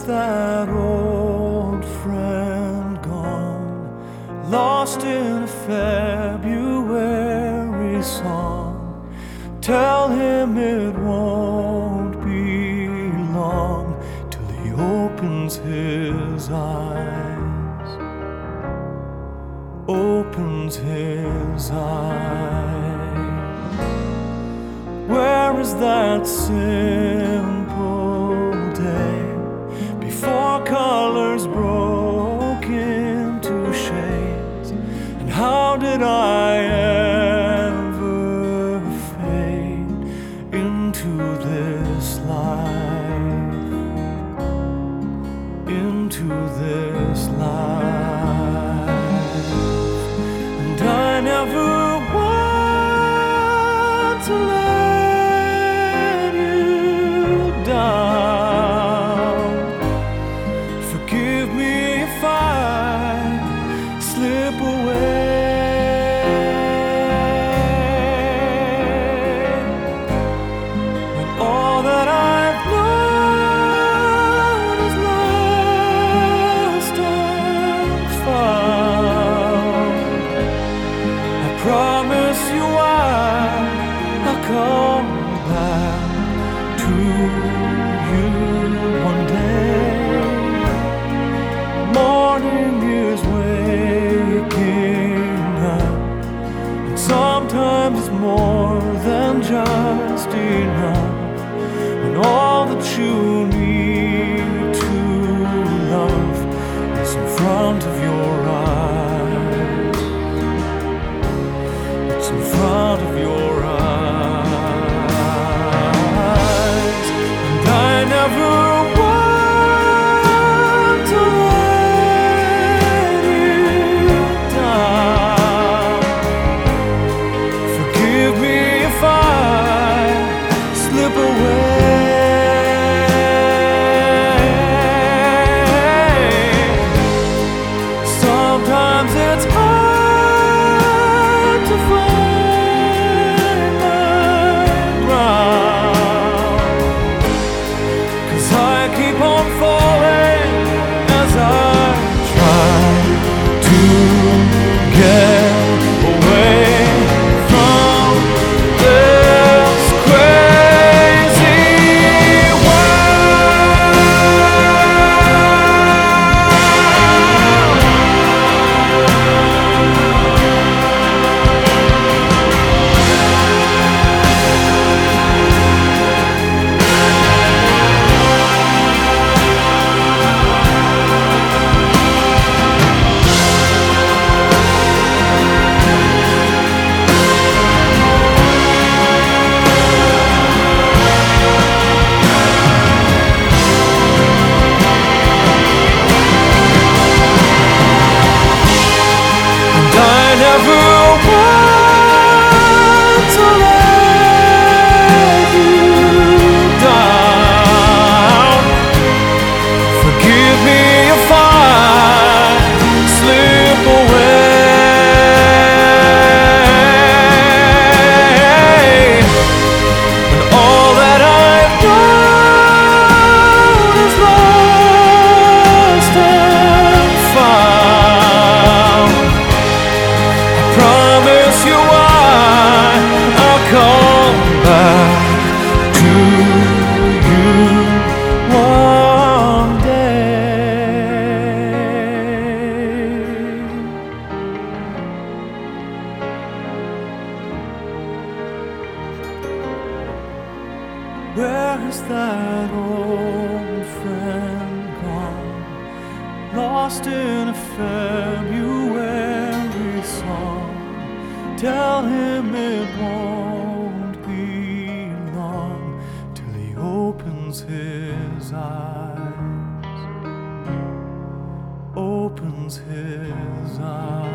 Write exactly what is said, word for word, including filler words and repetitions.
that old friend gone, lost in a February song? Tell him it won't be long till he opens his eyes, opens his eyes. Where is that simple day before colors broke into shades? And how did I ever fade into this life, into this life? And I never want to let Forgive me if I slip away, when all that I've known is lost and found. I promise you I'll come back to you one day. Morning is waking up, and sometimes it's more than just enough, when all that you need to love is in front of your eyes. It's in front of your eyes. And I never want to let you down. Forgive me if I slip away. Sometimes it's hard to find my ground, 'cause I keep on falling as I try to get away from this crazy never want to let you down. Forgive me if I slip away, when all that I've known is lost and found. Promise you I'll come back to you one day. Where is that old friend gone, lost in a February song? Tell him it won't be long till he opens his eyes, opens his eyes.